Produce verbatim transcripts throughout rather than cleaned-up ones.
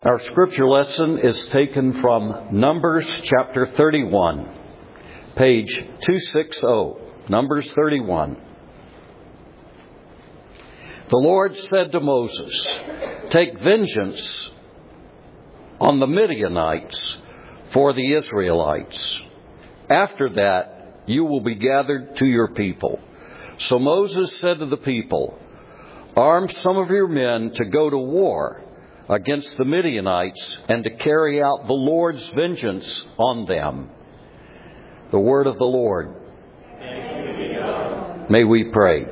Our scripture lesson is taken from Numbers chapter thirty-one, page two sixty, Numbers thirty-one. The Lord said to Moses, "Take vengeance on the Midianites for the Israelites. After that, you will be gathered to your people." So Moses said to the people, "Arm some of your men to go to war against the Midianites and to carry out the Lord's vengeance on them." The word of the Lord. Thanks be to God. May we pray.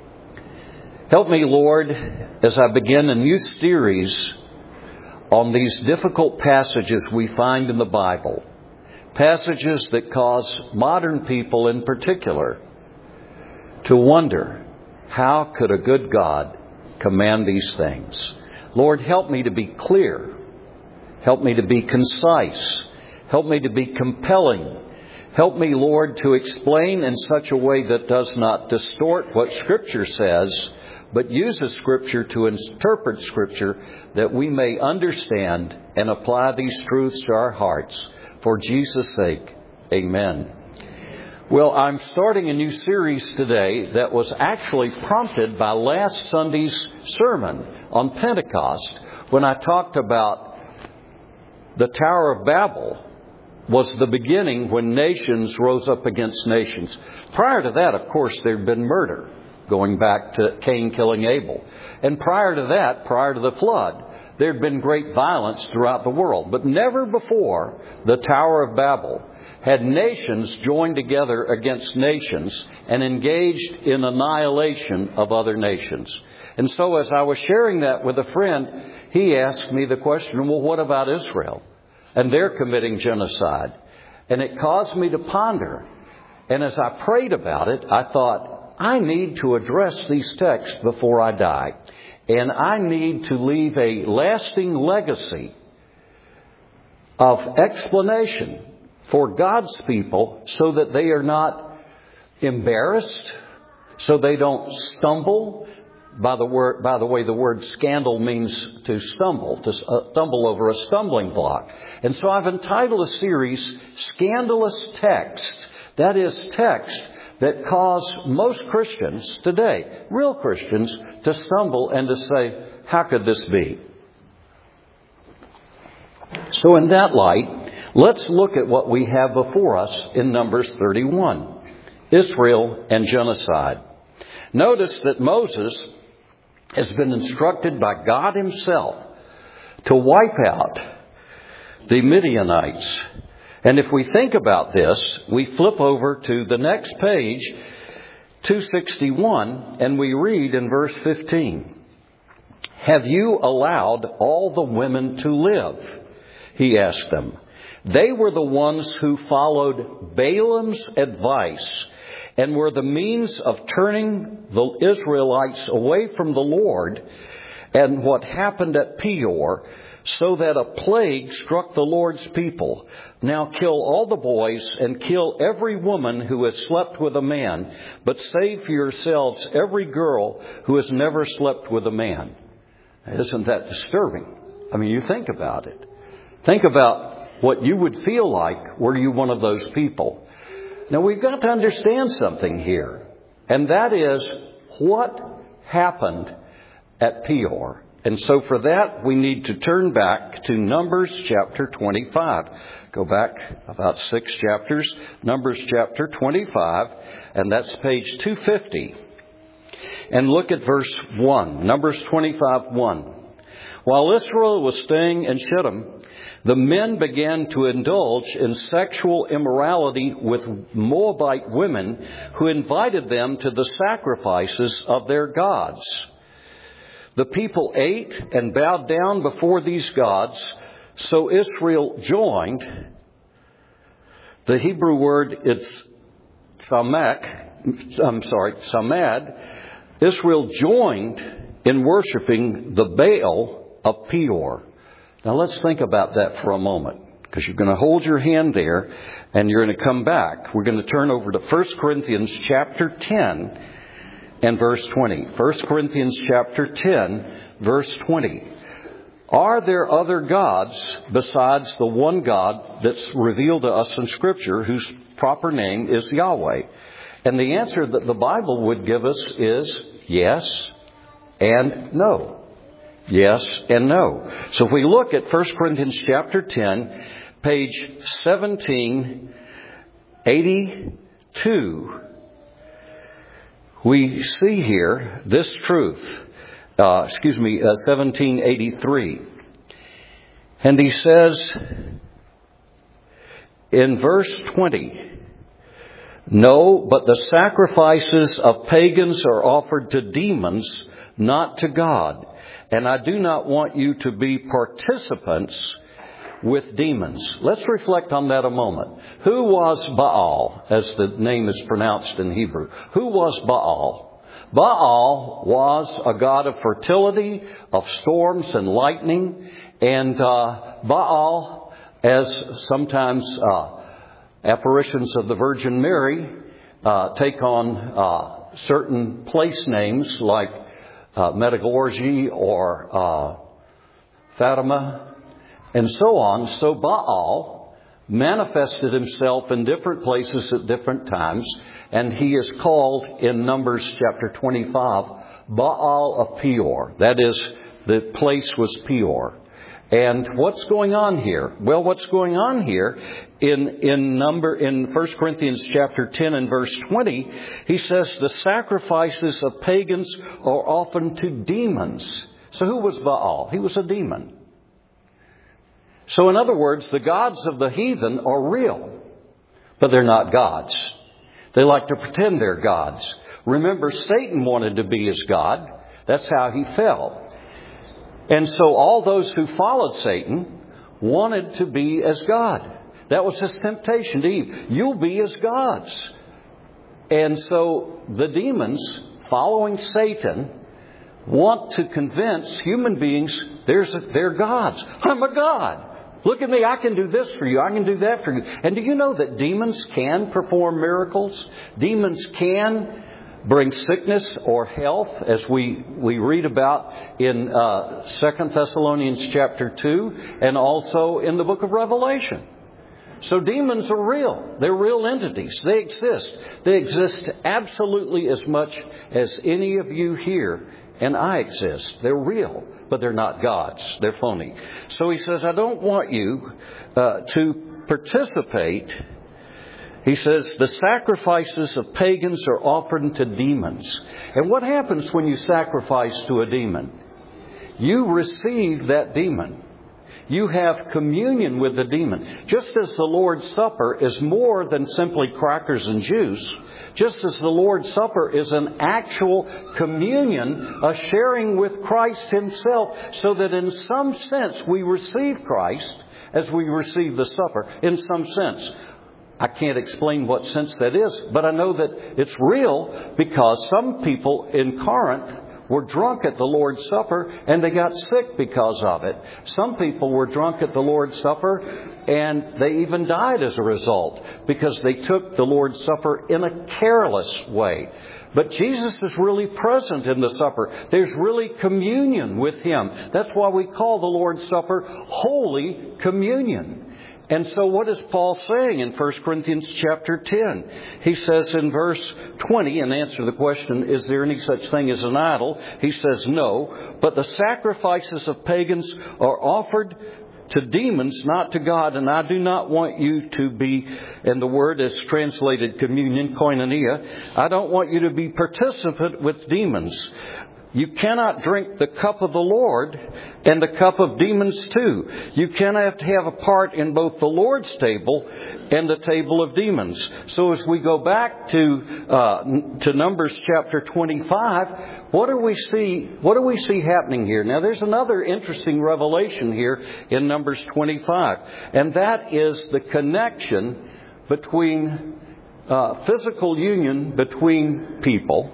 Help me, Lord, as I begin a new series on these difficult passages we find in the Bible. Passages that cause modern people in particular to wonder, how could a good God command these things? Lord, help me to be clear. Help me to be concise. Help me to be compelling. Help me, Lord, to explain in such a way that does not distort what Scripture says, but uses Scripture to interpret Scripture that we may understand and apply these truths to our hearts. For Jesus' sake, amen. Well, I'm starting a new series today that was actually prompted by last Sunday's sermon on Pentecost, when I talked about the Tower of Babel was the beginning when nations rose up against nations. Prior to that, of course, there had been murder, going back to Cain killing Abel. And prior to that, prior to the flood, there had been great violence throughout the world. But never before the Tower of Babel had nations joined together against nations and engaged in annihilation of other nations. And so as I was sharing that with a friend, he asked me the question, well, what about Israel? And they're committing genocide. And it caused me to ponder. And as I prayed about it, I thought, I need to address these texts before I die. And I need to leave a lasting legacy of explanation for God's people so that they are not embarrassed, so they don't stumble. By the word, by the way, the word scandal means to stumble, to stumble over a stumbling block. And so I've entitled a series, Scandalous Text. That is text that cause most Christians today, real Christians, to stumble and to say, how could this be? So in that light, let's look at what we have before us in Numbers thirty-one, Israel and genocide. Notice that Moses has been instructed by God himself to wipe out the Midianites. And if we think about this, we flip over to the next page, two sixty-one, and we read in verse fifteen, "Have you allowed all the women to live?" he asked them. They were the ones who followed Balaam's advice and were the means of turning the Israelites away from the Lord, and what happened at Peor, so that a plague struck the Lord's people. Now kill all the boys and kill every woman who has slept with a man, but save for yourselves every girl who has never slept with a man. Isn't that disturbing? I mean, you think about it. Think about what you would feel like were you one of those people. Now, we've got to understand something here, and that is what happened at Peor. And so for that, we need to turn back to Numbers chapter twenty-five. Go back about six chapters, Numbers chapter twenty-five, and that's page two fifty. And look at verse one, Numbers twenty-five, one. While Israel was staying in Shittim, the men began to indulge in sexual immorality with Moabite women who invited them to the sacrifices of their gods. The people ate and bowed down before these gods, so Israel joined. The Hebrew word is samak, I'm sorry, samad. Israel joined in worshiping the Baal of Peor. Now let's think about that for a moment, because you're going to hold your hand there and you're going to come back. We're going to turn over to First Corinthians chapter ten and verse twenty. First Corinthians chapter ten, verse twenty. Are there other gods besides the one God that's revealed to us in Scripture, whose proper name is Yahweh? And the answer that the Bible would give us is yes and no. Yes and no. So if we look at First Corinthians chapter ten, page seventeen eighty-two, we see here this truth. Uh, excuse me, uh, seventeen eighty-three. And he says in verse twenty, "No, but the sacrifices of pagans are offered to demons, not to God. And I do not want you to be participants with demons." Let's reflect on that a moment. Who was Baal, as the name is pronounced in Hebrew? Who was Baal? Baal was a god of fertility, of storms and lightning. And uh, Baal, as sometimes uh, apparitions of the Virgin Mary uh, take on uh, certain place names like uh, Medjugorje or uh, Fatima and so on. So Baal manifested himself in different places at different times. And he is called in Numbers chapter twenty-five, Baal of Peor. That is, the place was Peor. And what's going on here? Well, what's going on here in, in number, in First Corinthians chapter ten and verse twenty, he says the sacrifices of pagans are often to demons. So who was Baal? He was a demon. So in other words, the gods of the heathen are real, but they're not gods. They like to pretend they're gods. Remember, Satan wanted to be his God. That's how he fell. And so all those who followed Satan wanted to be as God. That was his temptation to Eve. You'll be as gods. And so the demons, following Satan, want to convince human beings there's a, they're gods. I'm a god. Look at me, I can do this for you, I can do that for you. And do you know that demons can perform miracles? Demons can bring sickness or health, as we, we read about in uh, Second Thessalonians chapter two and also in the book of Revelation. So demons are real. They're real entities. They exist. They exist absolutely as much as any of you here and I exist. They're real, but they're not gods. They're phony. So he says, I don't want you uh, to participate. He says, the sacrifices of pagans are offered to demons. And what happens when you sacrifice to a demon? You receive that demon. You have communion with the demon. Just as the Lord's Supper is more than simply crackers and juice, just as the Lord's Supper is an actual communion, a sharing with Christ Himself, so that in some sense we receive Christ as we receive the supper. In some sense. I can't explain what sense that is, but I know that it's real because some people in Corinth were drunk at the Lord's Supper and they got sick because of it. Some people were drunk at the Lord's Supper and they even died as a result because they took the Lord's Supper in a careless way. But Jesus is really present in the supper. There's really communion with Him. That's why we call the Lord's Supper Holy Communion. And so what is Paul saying in First Corinthians chapter ten? He says in verse twenty, in answer to the question, is there any such thing as an idol? He says no, but the sacrifices of pagans are offered to demons, not to God. And I do not want you to be, and the word is translated communion, koinonia, I don't want you to be participant with demons. You cannot drink the cup of the Lord and the cup of demons too. You cannot have a part in both the Lord's table and the table of demons. So as we go back to uh, to Numbers chapter twenty-five, what do we see? What do we see happening here? Now, there's another interesting revelation here in Numbers twenty-five, and that is the connection between uh, physical union between people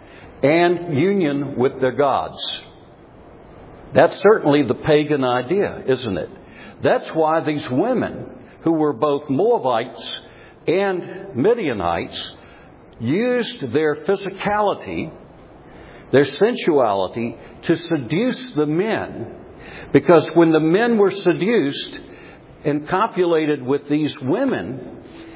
and union with their gods. That's certainly the pagan idea, isn't it? That's why these women, who were both Moabites and Midianites, used their physicality, their sensuality, to seduce the men Because when the men were seduced and copulated with these women,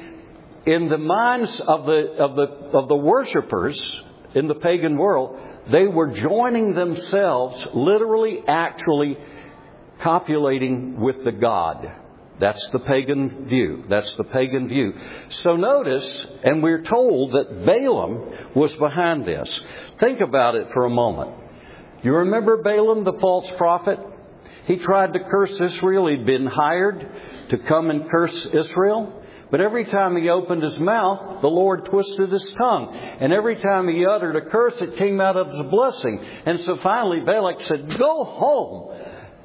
in the minds of the of the of the worshipers in the pagan world, they were joining themselves, literally, actually copulating with the god. That's the pagan view. That's the pagan view. So notice, and we're told that Balaam was behind this. Think about it for a moment. You remember Balaam, the false prophet? He tried to curse Israel. He'd been hired to come and curse Israel. But every time he opened his mouth, the Lord twisted his tongue. And every time he uttered a curse, it came out as a blessing. And so finally Balak said, "Go home.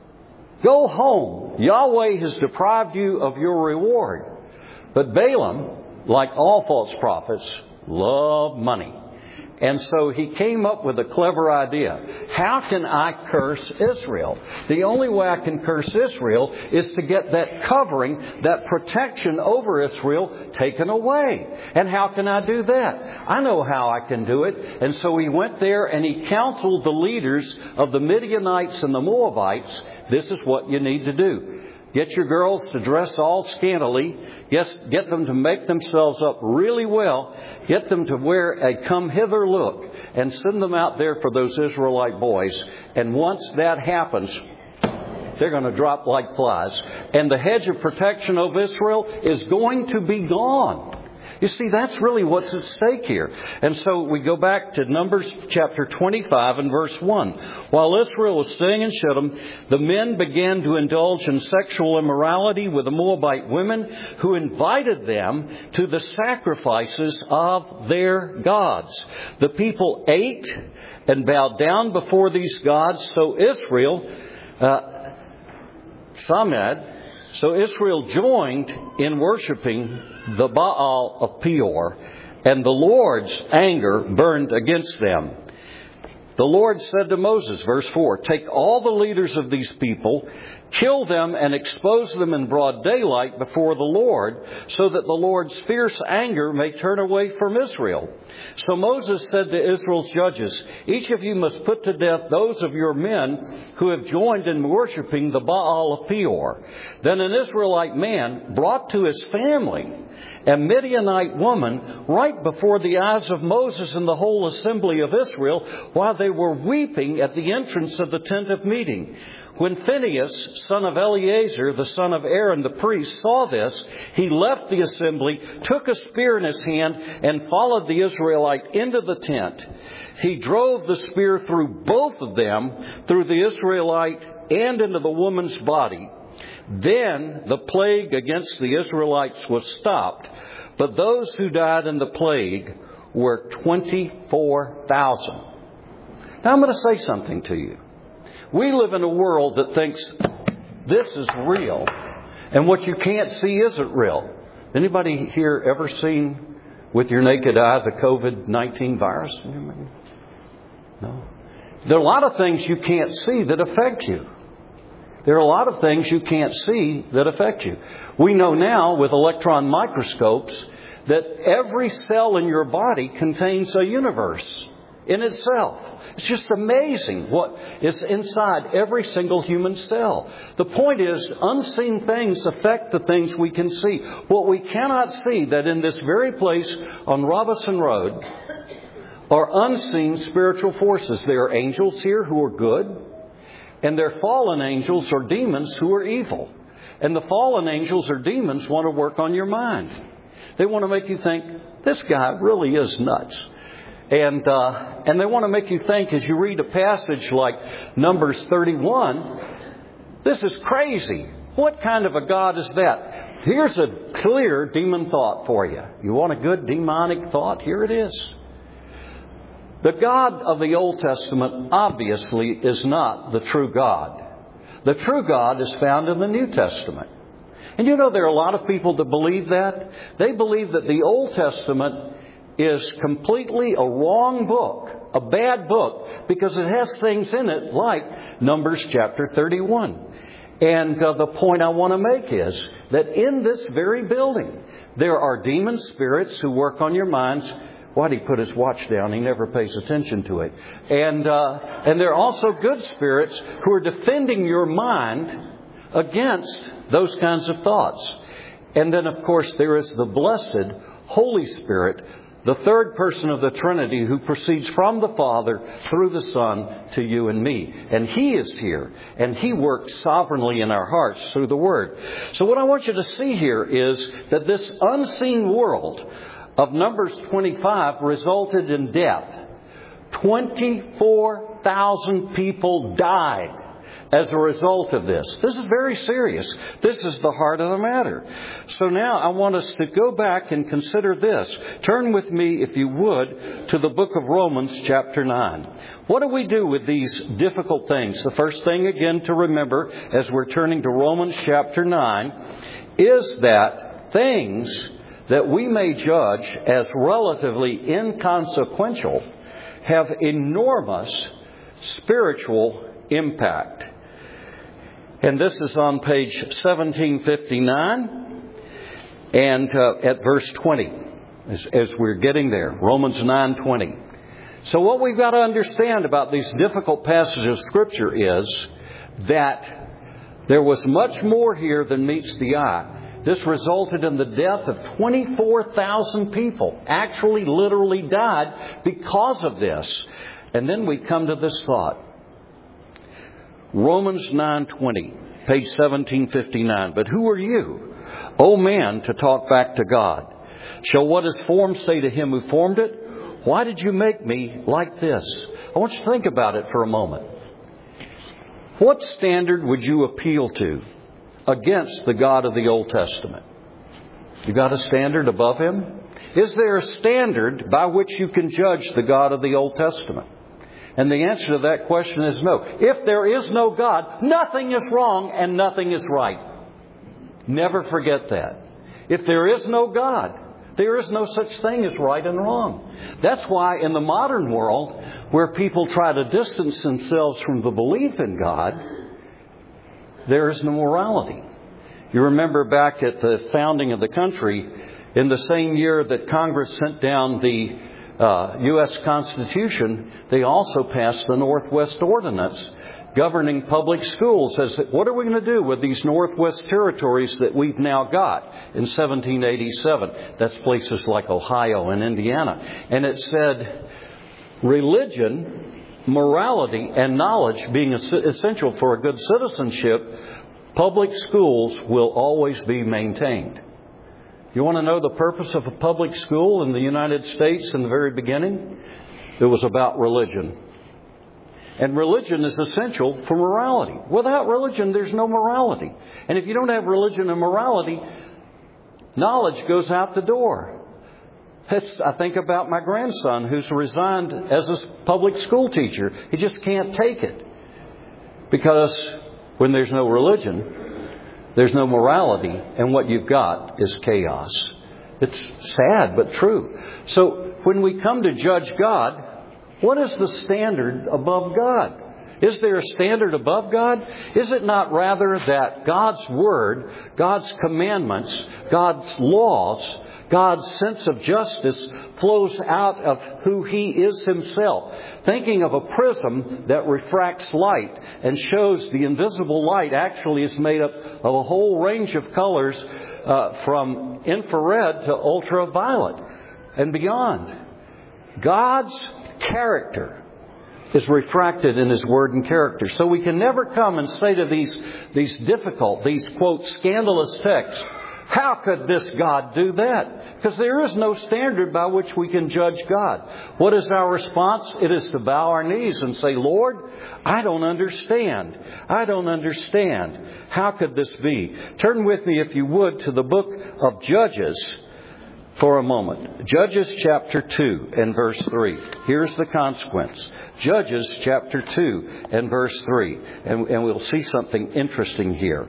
Go home. Yahweh has deprived you of your reward." But Balaam, like all false prophets, loved money. And so he came up with a clever idea. How can I curse Israel? The only way I can curse Israel is to get that covering, that protection over Israel taken away. And how can I do that? I know how I can do it. And so he went there and he counseled the leaders of the Midianites and the Moabites. This is what you need to do. Get your girls to dress all scantily. Get, get them to make themselves up really well. Get them to wear a come hither look. And send them out there for those Israelite boys. And once that happens, they're going to drop like flies. And the hedge of protection of Israel is going to be gone. You see, that's really what's at stake here. And so we go back to Numbers chapter twenty-five and verse one. While Israel was staying in Shittim, the men began to indulge in sexual immorality with the Moabite women, who invited them to the sacrifices of their gods. The people ate and bowed down before these gods. So Israel, uh, Samed, So Israel joined in worshiping the Baal of Peor, and the Lord's anger burned against them. The Lord said to Moses, verse four, "Take all the leaders of these people, kill them and expose them in broad daylight before the Lord, so that the Lord's fierce anger may turn away from Israel." So Moses said to Israel's judges, "Each of you must put to death those of your men who have joined in worshiping the Baal of Peor." Then an Israelite man brought to his family a Midianite woman right before the eyes of Moses and the whole assembly of Israel, while they were weeping at the entrance of the tent of meeting. When Phinehas, son of Eleazar, the son of Aaron the priest, saw this, he left the assembly, took a spear in his hand, and followed the Israelite into the tent. He drove the spear through both of them, through the Israelite and into the woman's body. Then the plague against the Israelites was stopped, but those who died in the plague were twenty-four thousand. Now I'm going to say something to you. We live in a world that thinks this is real, and what you can't see isn't real. Anybody here ever seen with your naked eye the covid nineteen virus? No. There are a lot of things you can't see that affect you. There are a lot of things you can't see that affect you. We know now with electron microscopes that every cell in your body contains a universe in itself. It's just amazing what is inside every single human cell. The point is, unseen things affect the things we can see. What we cannot see, that in this very place on Robinson Road are unseen spiritual forces. There are angels here who are good, and there are fallen angels or demons who are evil. And the fallen angels or demons want to work on your mind. They want to make you think, this guy really is nuts. And uh, and they want to make you think, as you read a passage like Numbers thirty-one, this is crazy. What kind of a God is that? Here's a clear demon thought for you. You want a good demonic thought? Here it is. The God of the Old Testament obviously is not the true God. The true God is found in the New Testament. And you know, there are a lot of people that believe that. They believe that the Old Testament is completely a wrong book, a bad book, because it has things in it like Numbers chapter thirty-one. And uh, the point I want to make is that in this very building, there are demon spirits who work on your minds Why'd he put his watch down? He never pays attention to it. And, uh, and there are also good spirits who are defending your mind against those kinds of thoughts. And then, of course, there is the blessed Holy Spirit, the third person of the Trinity, who proceeds from the Father through the Son to you and me. And He is here, and He works sovereignly in our hearts through the Word. So what I want you to see here is that this unseen world of Numbers twenty-five resulted in death. twenty-four thousand people died as a result of this. This is very serious. This is the heart of the matter. So now I want us to go back and consider this. Turn with me, if you would, to the book of Romans chapter nine. What do we do with these difficult things? The first thing, again, to remember as we're turning to Romans chapter nine is that things that we may judge as relatively inconsequential have enormous spiritual impact. And this is on page seventeen fifty-nine and uh, at verse twenty, as, as we're getting there, Romans nine twenty. So what we've got to understand about these difficult passages of Scripture is that there was much more here than meets the eye. This resulted in the death of twenty-four thousand people, actually literally died because of this. And then we come to this thought. Romans nine twenty, page seventeen fifty-nine. But who are you, O man, to talk back to God? Shall what is formed say to him who formed it, why did you make me like this? I want you to think about it for a moment. What standard would you appeal to against the God of the Old Testament? You got a standard above Him? Is there a standard by which you can judge the God of the Old Testament? And the answer to that question is no. If there is no God, nothing is wrong and nothing is right. Never forget that. If there is no God, there is no such thing as right and wrong. That's why in the modern world, where people try to distance themselves from the belief in God, there is no morality. You remember back at the founding of the country, in the same year that Congress sent down the uh, U S Constitution, they also passed the Northwest Ordinance governing public schools. As what are we going to do with these Northwest territories that we've now got in seventeen eighty-seven? That's places like Ohio and Indiana. And it said, religion, morality, and knowledge being essential for a good citizenship, public schools will always be maintained. You want to know the purpose of a public school in the United States in the very beginning? It was about religion. And religion is essential for morality. Without religion, there's no morality. And if you don't have religion and morality, knowledge goes out the door. It's, I think about my grandson who's resigned as a public school teacher. He just can't take it. Because when there's no religion, there's no morality, and what you've got is chaos. It's sad, but true. So when we come to judge God, what is the standard above God? Is there a standard above God? Is it not rather that God's Word, God's commandments, God's laws, God's sense of justice flows out of who He is Himself? Thinking of a prism that refracts light and shows the invisible light actually is made up of a whole range of colors uh, from infrared to ultraviolet and beyond. God's character is refracted in His Word and character. So we can never come and say to these, these difficult, these, quote, scandalous texts, how could this God do that? Because there is no standard by which we can judge God. What is our response? It is to bow our knees and say, Lord, I don't understand. I don't understand. How could this be? Turn with me, if you would, to the book of Judges for a moment. Judges chapter two and verse three. Here's the consequence. Judges chapter two and verse three. And, and we'll see something interesting here.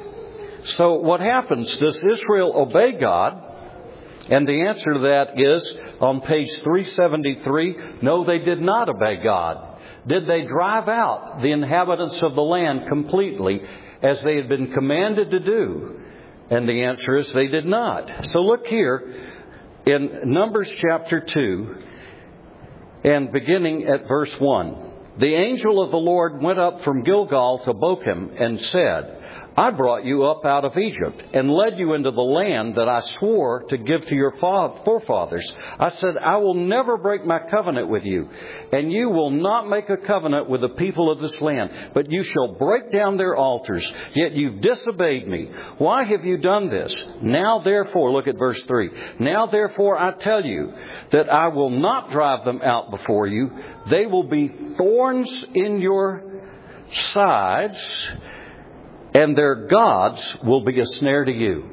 So what happens? Does Israel obey God? And the answer to that is on page three seventy-three, no, they did not obey God. Did they drive out the inhabitants of the land completely as they had been commanded to do? And the answer is they did not. So look here. in Numbers chapter two, and beginning at verse one. The angel of the Lord went up from Gilgal to Bochim and said, I brought you up out of Egypt and led you into the land that I swore to give to your forefathers. I said, I will never break my covenant with you, and you will not make a covenant with the people of this land, but you shall break down their altars. Yet you've disobeyed me. Why have you done this? Now therefore, look at verse three. Now therefore I tell you that I will not drive them out before you. They will be thorns in your sides, and their gods will be a snare to you.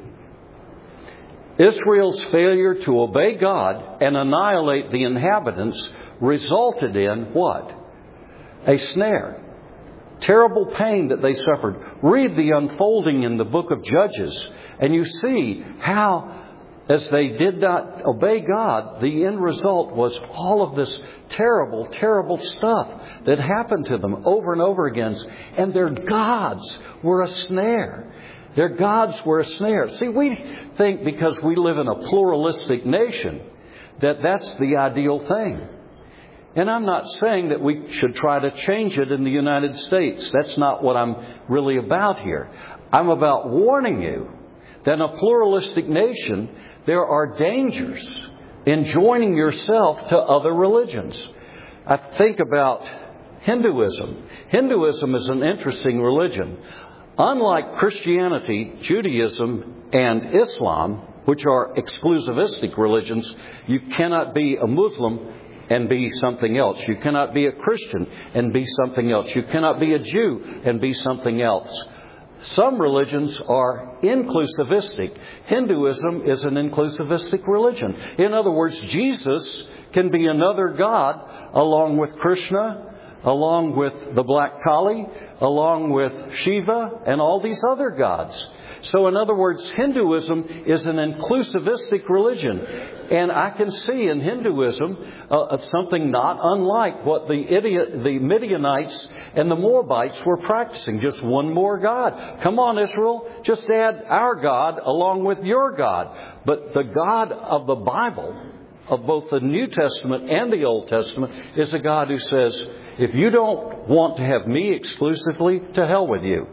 Israel's failure to obey God and annihilate the inhabitants resulted in what? A snare. Terrible pain that they suffered. Read the unfolding in the book of Judges, and you see how, as they did not obey God, the end result was all of this terrible, terrible stuff that happened to them over and over again. And their gods were a snare. Their gods were a snare. See, we think because we live in a pluralistic nation that that's the ideal thing. And I'm not saying that we should try to change it in the United States. That's not what I'm really about here. I'm about warning you that in a pluralistic nation, there are dangers in joining yourself to other religions. I think about Hinduism. Hinduism is an interesting religion. Unlike Christianity, Judaism, and Islam, which are exclusivistic religions, you cannot be a Muslim and be something else. You cannot be a Christian and be something else. You cannot be a Jew and be something else. Some religions are inclusivistic. Hinduism is an inclusivistic religion. In other words, Jesus can be another God along with Krishna, along with the Black Kali, along with Shiva, and all these other gods. So in other words, Hinduism is an inclusivistic religion. And I can see in Hinduism uh, something not unlike what the, idiot, the Midianites and the Moabites were practicing. Just one more God. Come on, Israel, just add our God along with your God. But the God of the Bible, of both the New Testament and the Old Testament, is a God who says, if you don't want to have me exclusively, to hell with you.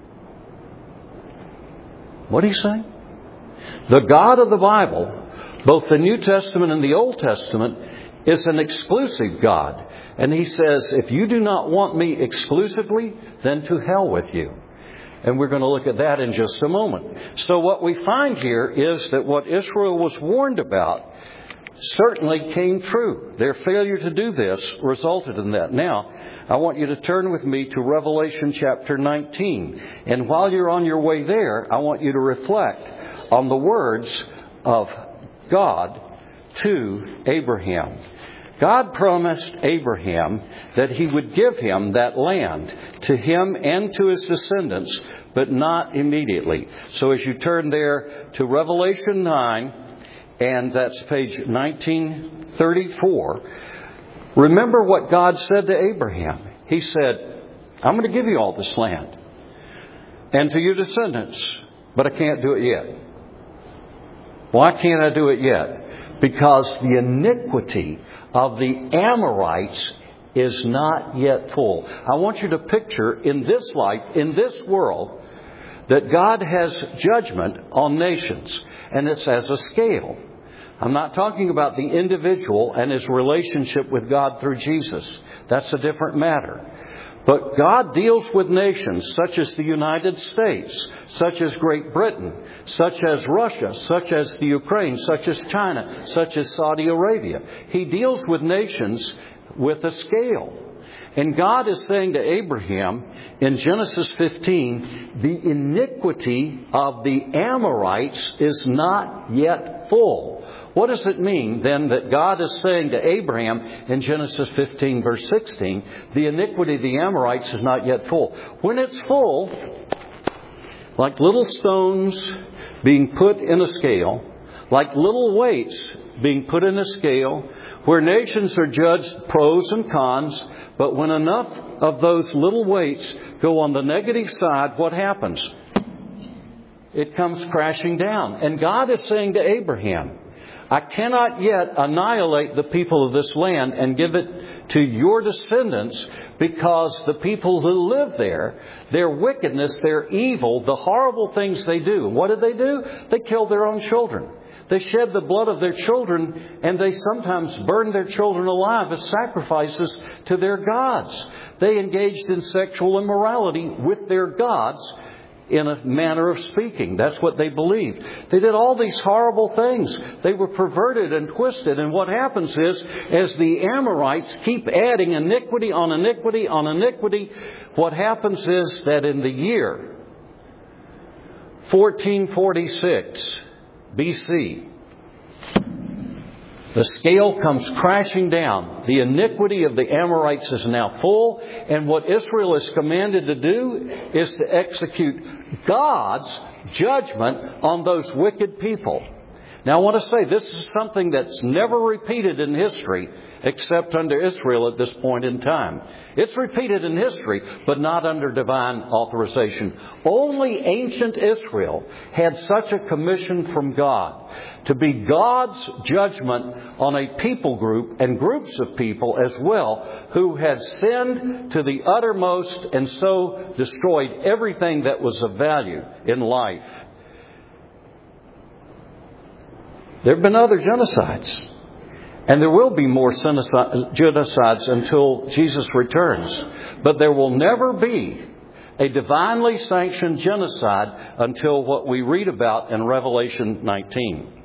What are you saying? The God of the Bible, both the New Testament and the Old Testament, is an exclusive God. And He says, if you do not want me exclusively, then to hell with you. And we're going to look at that in just a moment. So what we find here is that what Israel was warned about certainly came true. Their failure to do this resulted in that. Now, I want you to turn with me to Revelation chapter nineteen. And while you're on your way there, I want you to reflect on the words of God to Abraham. God promised Abraham that He would give him that land, to him and to his descendants, but not immediately. So as you turn there to Revelation nine, and that's page nineteen thirty-four, remember what God said to Abraham. He said, I'm going to give you all this land and to your descendants, but I can't do it yet. Why can't I do it yet? Because the iniquity of the Amorites is not yet full. I want you to picture in this life, in this world, that God has judgment on nations, and it's as a scale. I'm not talking about the individual and his relationship with God through Jesus. That's a different matter. But God deals with nations such as the United States, such as Great Britain, such as Russia, such as the Ukraine, such as China, such as Saudi Arabia. He deals with nations with a scale. And God is saying to Abraham in Genesis fifteen, the iniquity of the Amorites is not yet full. What does it mean then that God is saying to Abraham in Genesis fifteen verse sixteen, the iniquity of the Amorites is not yet full? When it's full, like little stones being put in a scale, like little weights being put in a scale, where nations are judged pros and cons, but when enough of those little weights go on the negative side, what happens? It comes crashing down. And God is saying to Abraham, I cannot yet annihilate the people of this land and give it to your descendants, because the people who live there, their wickedness, their evil, the horrible things they do. What did they do? They killed their own children. They shed the blood of their children, and they sometimes burned their children alive as sacrifices to their gods. They engaged in sexual immorality with their gods, in a manner of speaking. That's what they believed. They did all these horrible things. They were perverted and twisted. And what happens is, as the Amorites keep adding iniquity on iniquity on iniquity, what happens is that in the year fourteen forty-six B C, the scale comes crashing down. The iniquity of the Amorites is now full. And what Israel is commanded to do is to execute God's judgment on those wicked people. Now I want to say this is something that's never repeated in history except under Israel at this point in time. It's repeated in history, but not under divine authorization. Only ancient Israel had such a commission from God to be God's judgment on a people group and groups of people as well who had sinned to the uttermost and so destroyed everything that was of value in life. There have been other genocides. And there will be more genocides until Jesus returns. But there will never be a divinely sanctioned genocide until what we read about in Revelation nineteen.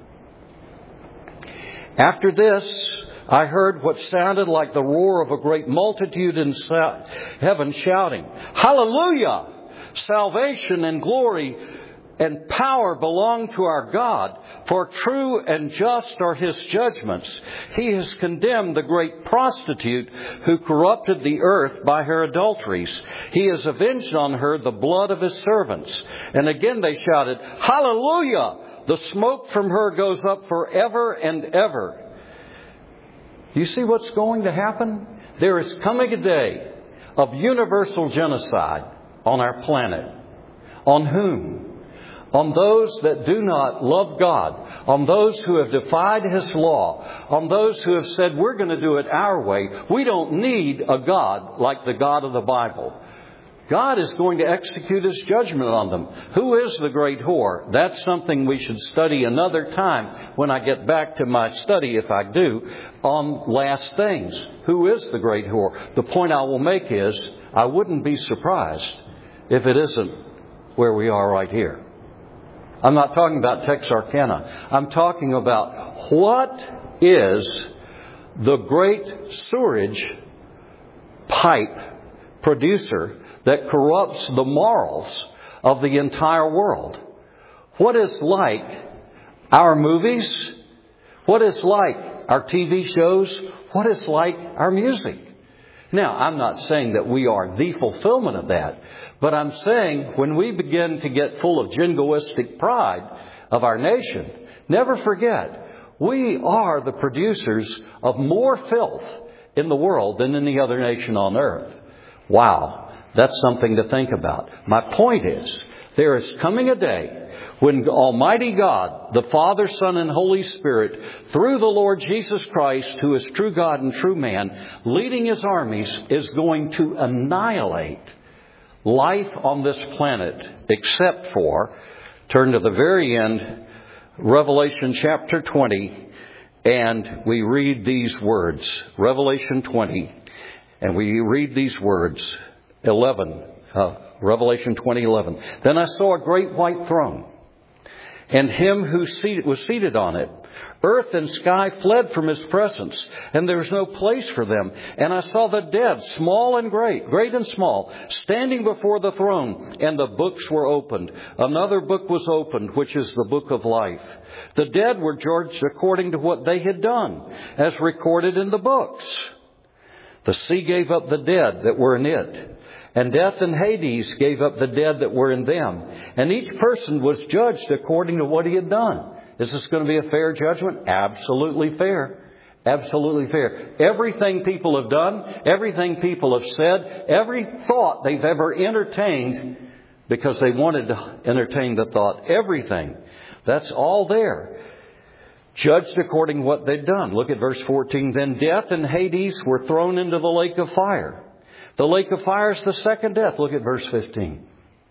After this, I heard what sounded like the roar of a great multitude in heaven shouting, "Hallelujah! Salvation and glory and power belong to our God, for true and just are His judgments. He has condemned the great prostitute who corrupted the earth by her adulteries. He has avenged on her the blood of His servants." And again they shouted, "Hallelujah! The smoke from her goes up forever and ever." You see what's going to happen? There is coming a day of universal genocide on our planet. On whom? On those that do not love God, on those who have defied His law, on those who have said, we're going to do it our way. We don't need a God like the God of the Bible. God is going to execute His judgment on them. Who is the great whore? That's something we should study another time when I get back to my study, if I do, on last things. Who is the great whore? The point I will make is, I wouldn't be surprised if it isn't where we are right here. I'm not talking about Texarkana. I'm talking about what is the great sewerage pipe producer that corrupts the morals of the entire world. What is like our movies? What is like our T V shows? What is like our music? Now, I'm not saying that we are the fulfillment of that, but I'm saying when we begin to get full of jingoistic pride of our nation, never forget, we are the producers of more filth in the world than any other nation on earth. Wow, that's something to think about. My point is, there is coming a day when Almighty God, the Father, Son, and Holy Spirit, through the Lord Jesus Christ, who is true God and true man, leading His armies, is going to annihilate life on this planet, except for, turn to the very end, Revelation chapter twenty, and we read these words. Revelation twenty, and we read these words, eleven, uh, Revelation twenty, eleven. Then I saw a great white throne, and Him who seated, was seated on it. Earth and sky fled from His presence, and there was no place for them. And I saw the dead, small and great, great and small, standing before the throne, and the books were opened. Another book was opened, which is the book of life. The dead were judged according to what they had done, as recorded in the books. The sea gave up the dead that were in it, and death and Hades gave up the dead that were in them. And each person was judged according to what he had done. Is this going to be a fair judgment? Absolutely fair. Absolutely fair. Everything people have done, everything people have said, every thought they've ever entertained, because they wanted to entertain the thought, everything, that's all there. judged according to what they'd done. Look at verse fourteen. Then death and Hades were thrown into the lake of fire. The lake of fire is the second death. Look at verse fifteen.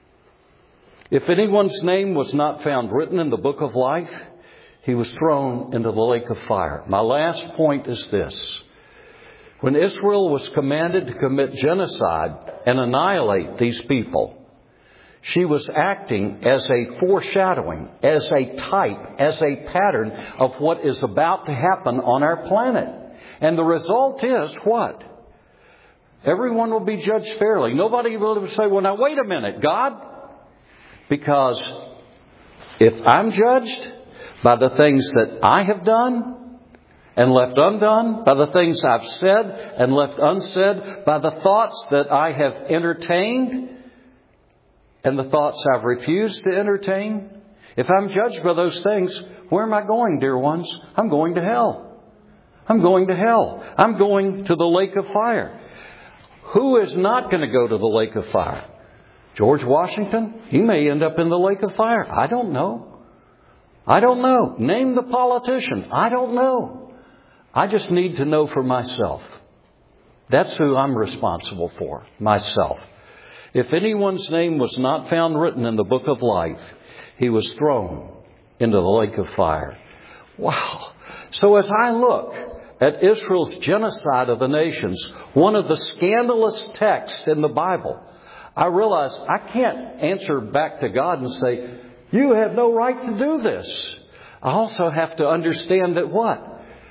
If anyone's name was not found written in the book of life, he was thrown into the lake of fire. My last point is this. When Israel was commanded to commit genocide and annihilate these people, she was acting as a foreshadowing, as a type, as a pattern of what is about to happen on our planet. And the result is what? Everyone will be judged fairly. Nobody will say, well, now wait a minute, God. Because if I'm judged by the things that I have done and left undone, by the things I've said and left unsaid, by the thoughts that I have entertained and the thoughts I've refused to entertain, if I'm judged by those things, where am I going, dear ones? I'm going to hell. I'm going to hell. I'm going to the lake of fire. Who is not going to go to the lake of fire? George Washington? He may end up in the lake of fire. I don't know. I don't know. Name the politician. I don't know. I just need to know for myself. That's who I'm responsible for, myself. If anyone's name was not found written in the book of life, he was thrown into the lake of fire. Wow. So as I look at Israel's genocide of the nations, one of the scandalous texts in the Bible, I realize I can't answer back to God and say, you have no right to do this. I also have to understand that what?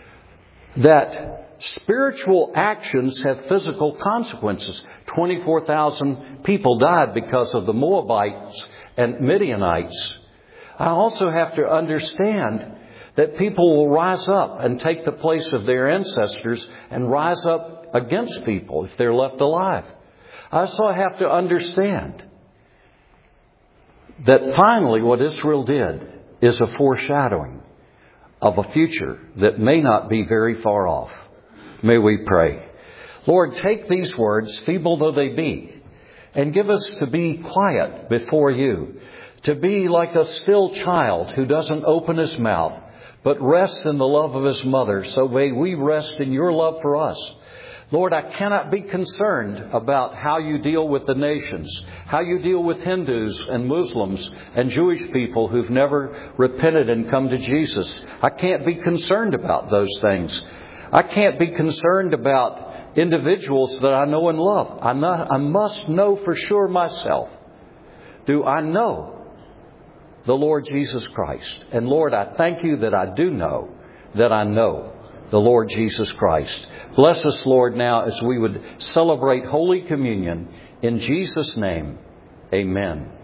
That spiritual actions have physical consequences. twenty-four thousand people died because of the Moabites and Midianites. I also have to understand that people will rise up and take the place of their ancestors and rise up against people if they're left alive. I also have to understand that finally what Israel did is a foreshadowing of a future that may not be very far off. May we pray. Lord, take these words, feeble though they be, and give us to be quiet before you, to be like a still child who doesn't open his mouth, but rests in the love of his mother. So may we rest in your love for us. Lord, I cannot be concerned about how you deal with the nations, how you deal with Hindus and Muslims and Jewish people who've never repented and come to Jesus. I can't be concerned about those things. I can't be concerned about individuals that I know and love. I, not, I must know for sure myself. Do I know the Lord Jesus Christ? And Lord, I thank you that I do know that I know the Lord Jesus Christ. Bless us, Lord, now as we would celebrate Holy Communion. In Jesus' name, amen.